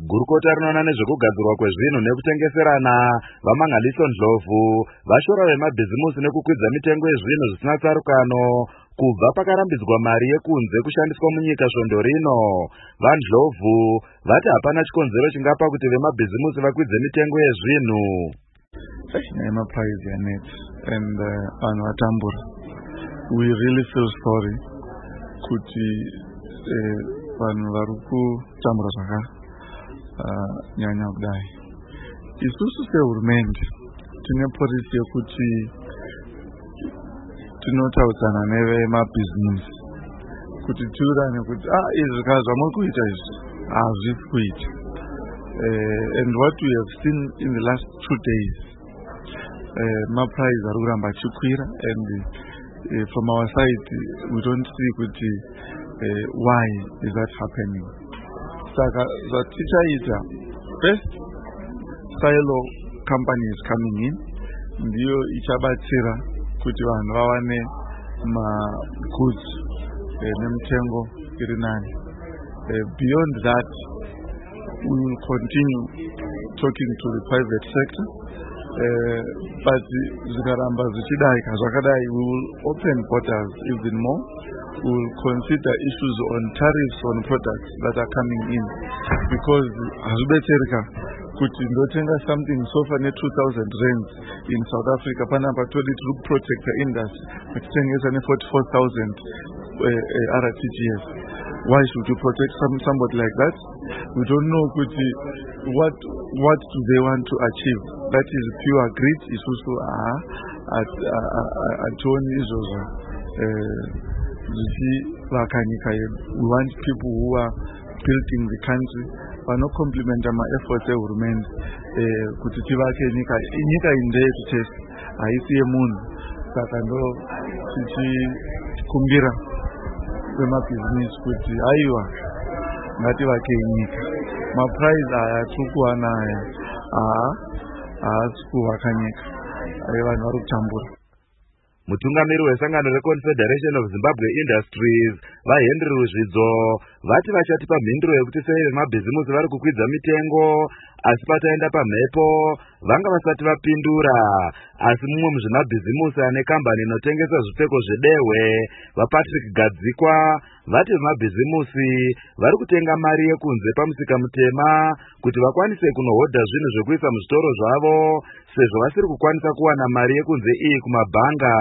Gurukota rinoona nezvekugadzirwa kwezvinhu nekutengeserana vaMangaliso Ndlovu vashora vemabhizimusi nekukwidza mitengo yezvinhu zvisina tsarukano kubva pakarambidzwa mari yekunze kushandiswa munyika svondo rino. VaNdlovu vati hapana chikonzero chingapa kuti vemabhizimusi vakwidze mitengo yezvinhu. Price yanetsa and vanhu vatambura. We really feel sorry kuti vanhu vari kutambura zvakanyanya kudai. Isusu sehurumende tine polisi yekuti tinotaudzana nevemabhizimusi kuti tiurane kuti izvi zvamuri kuita izvi hazvisi kuita. And what we have seen in the last 2 days, maprice ari kuramba achikwira, and from our side we don't see kuti why is that happening. Saka zvatichaita, first silo company is coming in, ndiyo ichabatsira kuti vanhu vawane goods nemitengo iri nani. Beyond that, we will continue talking to the private sector, but zvikaramba zvichidai zvakadai, we will open borders even more. We will consider issues on tariffs on products that are coming in, because hazvibetsereka kuti ndotenga something sofa ne2,000 rands in South Africa panapa todi tiri kuprotecta industry achitengesa ne44,000 RTGS. Why should you protect somebody like that? We don't know kuti what do they want to achieve. That is pure greed. Isusu atoni izvozvo zvichivakanyika yedu. We want people who are building the country, vanocomplementa maefforts ehurumende kuti tivake nyika indeyetu tese, haisi yemunhu. Saka ndo tichikumbira vemabhizinisi kuti aiwa ngativake nyika. Maprice aya tiri kuwana aya haasi kuvaka nyika, vanhu vari kutambura. Mutungamiri wesangano reConfederation of Zimbabwe Industries vaHenry Ruzvidzo vati vachatipa mhinduro yekuti sei vemabhizimusi vari kukwidza mitengo asi pataenda pamhepo vanga vasati vapindura. Asi mumwe muzvemabhizimusi ane kambani inotengesa zvipfeko zvedehwe vaPatrick Gadzikwa vati vemabhizimusi vari kutenga mari yekunze pamusika mutema kuti vakwanise kunohodha zvinhu zvekuisa muzvitoro zvavo, sezvo vasiri kukwanisa kuwana mari yekunze iyi kumabhanga.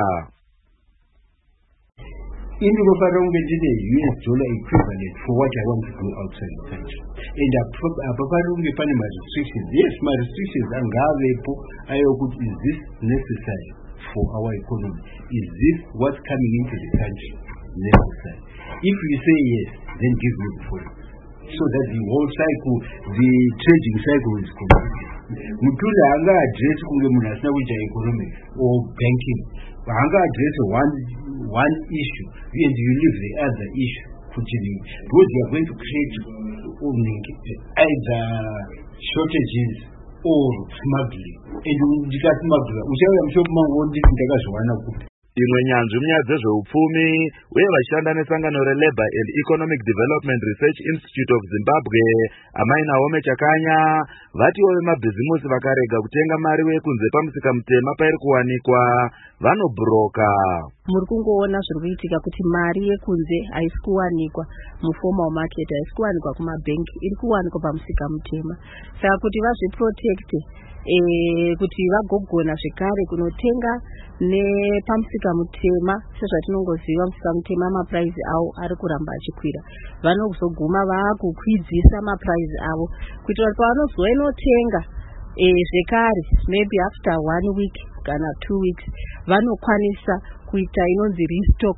Indinofanira kunge ndine US dollar equivalent for what I want to do outside the country, and hapafanira kunge pane ma-restrictions. Yes, ma-restrictions angavepo ayo kuti is this necessary for our economy, is this what's coming into the country necessary. If you say yes, then give me the phone, so that the whole cycle, the trading cycle is completed. Mutunda hanga address kunge munhu asina kuita economics or banking, hanga address one issue and you leave the other issue, because you are going to create either shortages or smuggling. And ndikasmuggler uchauya mushopu mangu nditi ndakazviwana kuti imwe nyanzvi munyaya dzezveupfumi uye vachishanda nesangano reLabour and Economic Development Research Institute of Zimbabwe Amai Naomi Chakanya vatiwo vemabhizimusi vakarega kutenga mari yekunze pamusika mutema pairi kuwanikwa vanobhuroka. Muri kungoona zviri kuitika kuti mari yekunze haisi kuwanikwa muformal market, haisi kuwanikwa kumabhenki, iri kuwanikwa pamusika mutema. Saka kuti vazviprotecte kuti vagogona zvekare kunotenga nepamusika mutema, sezvatinongoziva musika mutema maprice avo ari kuramba achikwira, vanozoguma vaakukwidzisa maprice avo kuitira kuti pavanozoinotenga zvekare maybe after 1 week kana 2 weeks vanokwanisa kuita inonzi restock,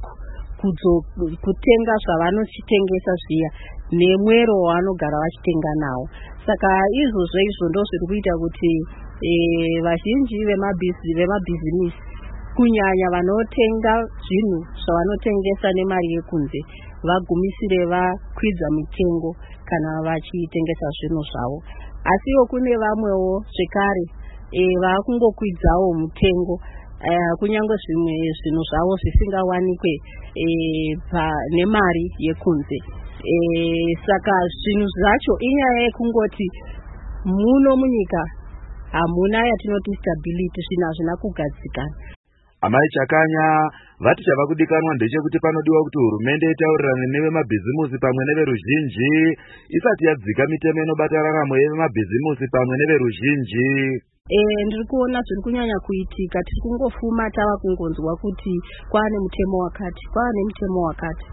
kutenga zvavanochitengesa zviya nemwero wavanogara vachitenga nawo. Saka izvozvo izvo ndo zviri kuita kuti vazhinji vemabhizinisi kunyanya vanotenga zvinhu zvavanotengesa nemari yekunze vagumisire vakwidza mitengo kana vachitengesa zvinhu zvavo. Asiwo kune vamwewo zvekare vakungokwidzawo mutengo kunyange zvimwe zvinhu zvavo zvisingawanikwe nemari yekunze. Saka zvinhu zvacho inyaya yekungoti muno munyika hamuna yatinoti stability, zvinhu hazvina kugadzikana. Amai Chakanya vati chava kudikanwa ndechekuti panodiwa kuti hurumende itaurirane nevemabhizimusi pamwe neveruzhinji isati yadzika mitemo inobata raramo yevemabhizimusi pamwe neveruzhinji. Ndiri kuona zviri kunyanya kuitika, tiri kungofuma tava kungonzwa kuti kwaane mutemo wakati, kwaane mutemo wakati,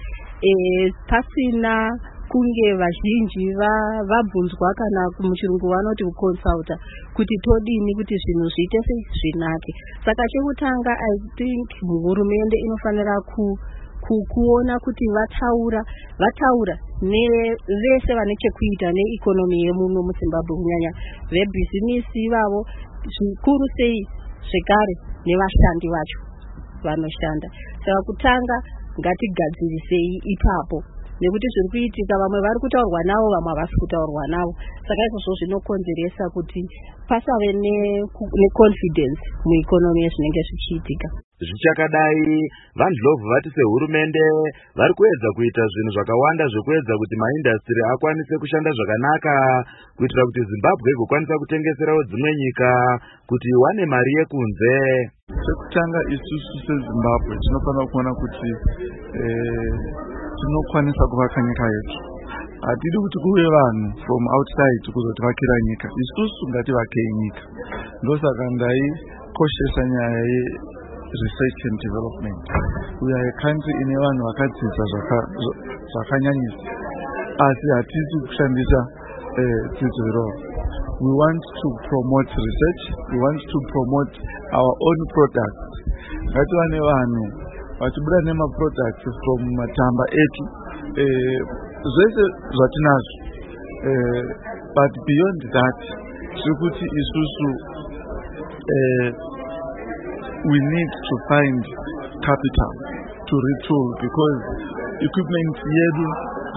pasina kunge vazhinji vabvunzwa kana muchirungu vanoti kuconsulta kuti todini kuti zvinhu zviite zvinake. Saka chekutanga I think hurumende inofanira kuona kuti vataura nevese vane chekuita neikonomi yemuno muZimbabwe, kunyanya vebhizinisi ivavo zvikuru sei, zvekare nevashandi vacho vanoshanda. Saka kutanga ngatigadzirisei ipapo, nekuti zviri kuitika vamwe vari kutaurwa navo vamwe havasi kutaurwa navo. Saka izvozvo zvinokonzeresa kuti pasave neconfidence muikonomi yezvinenge zvichiitika. Zvichakadai, vaNdlovu vati sehurumende vari kuedza kuita zvinhu zvakawanda zvekuedza kuti maindastri akwanise kushanda zvakanaka kuitira kuti Zimbabwe igokwanisa kutengeserawo dzimwe nyika kuti iwane mari yekunze. Chekutanga isusu seZimbabwe tinofanira kuona kuti tinokwanisa kuvaka nyika yetu. Hatidi kuti kuve vanhu from outside kuzotivakira nyika, isusu ngativakei nyika. Ndosaka ndaikoshesa nyaya research and development. We are a country ine vanhu vakadzidza zvakanyanyisa, asi hatisi kushandisa dzidzo irovo. We want to promote research, we want to promote our own products. Ngativa nevanhu vachibuda nemaproducts from matamba etu, zvese zvatinazvo, but beyond that tiri kuti isusu we need to find capital to retool, because equipment yedu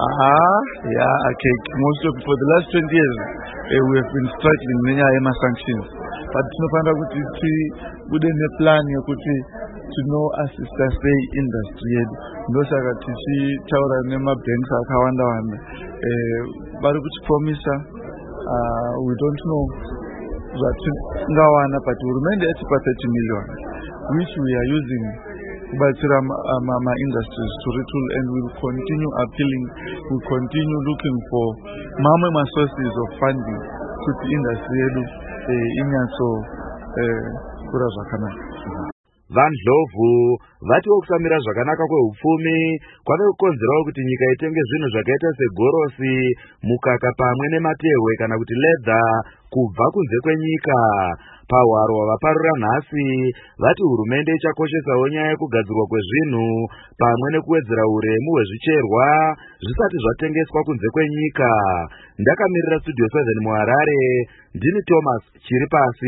most of for the last 20 years we have been struggling nenyaya yema-sanctions, but tinofanira kuti tibude neplan yekuti tinoassista sei industry yedu. Ndosaka tichitaura nemabanks akawanda vari kutipromisa, we don't know zvatingawana, but hurumende yatipa 30 million which we are using kubatsira ma-industries to retool, and we will continue appealing, we will continue looking for mamwe ma-sources of funding kuti industry yedu inyatso kura zvakanaka. VaNdlovu vatiwo kusamira zvakanaka kwehupfumi kwave kukonzerawo kuti nyika itenge zvinhu zvakaita segorosi, mukaka pamwe nematehwe kana kuti leather kubva kunze kwenyika. Pahwaro hwavaparura nhasi vati hurumende ichakoshesawo nyaya yekugadzirwa kwezvinhu pamwe nekuwedzera uremu hwezvicherwa zvisati zvatengeswa kunze kwenyika. Ndakamirira Studio 7 muHarare, ndini Thomas Chiripasi.